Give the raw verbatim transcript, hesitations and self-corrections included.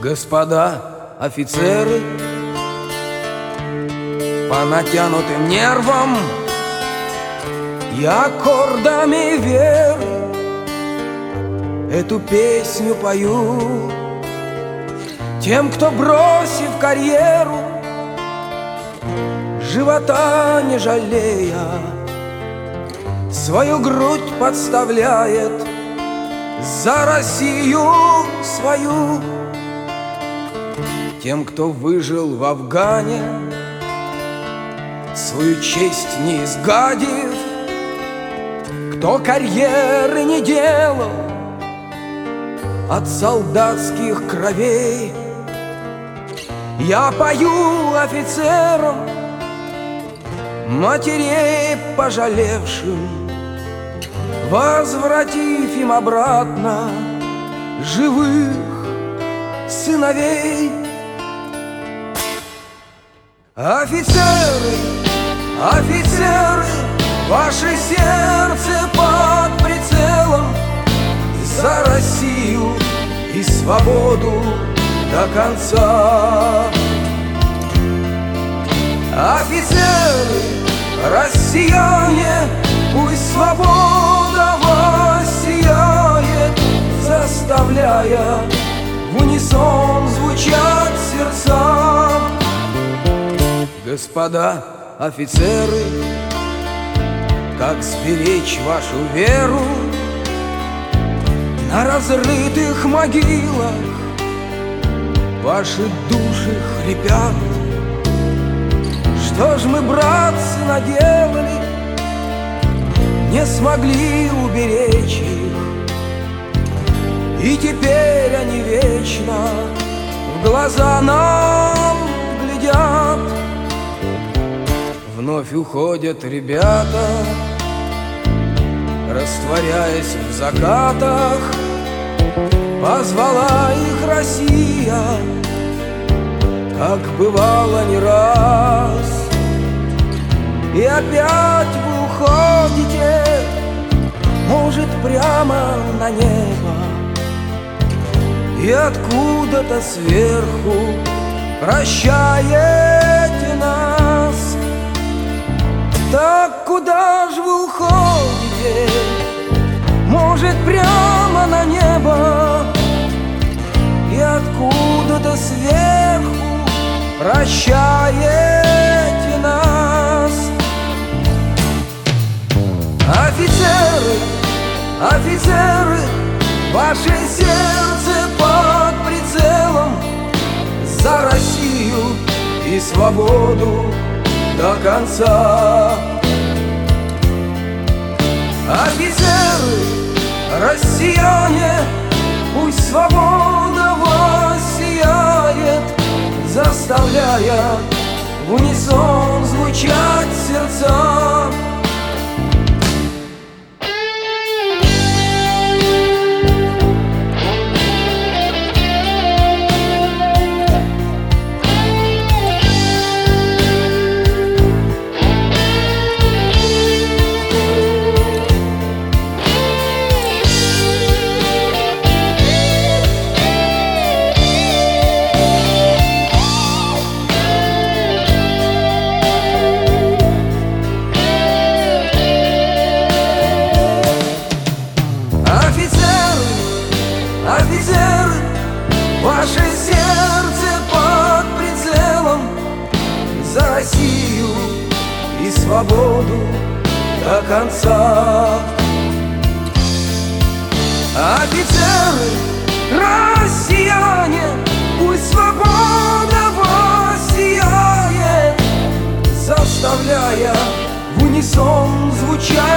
Господа офицеры, по натянутым нервам и аккордами веры эту песню пою тем, кто, бросив карьеру, живота не жалея, свою грудь подставляет за Россию свою. Тем, кто выжил в Афгане, свою честь не изгадив, кто карьеры не делал от солдатских кровей, я пою офицерам, матерей пожалевшим, возвратив им обратно живых сыновей. Офицеры, офицеры, ваше сердце под прицелом, за Россию и свободу до конца. Офицеры, россияне, пусть свобода воссияет, заставляя в унисон звучать сердца. Господа офицеры, как сберечь вашу веру на разрытых могилах? Ваши души хрипят. Что ж мы, братцы, наделали, не смогли уберечь их, и теперь они вечно в глаза нам глядят. Вновь уходят ребята, растворяясь в закатах, позвала их Россия, как бывало не раз. И опять вы уходите, может, прямо на небо, и откуда-то сверху прощаете нас. Так куда ж вы уходите? Может, прямо на небо, и откуда-то сверху прощаете нас. Офицеры, офицеры, ваше сердце под прицелом, за Россию и свободу до конца. Офицеры, россияне, пусть свобода воссияет, заставляя в унисон звучать сердца. Офицеры, ваше сердце под прицелом, за Россию и свободу до конца. Офицеры, россияне, пусть свобода воссияет, заставляя в унисон звучать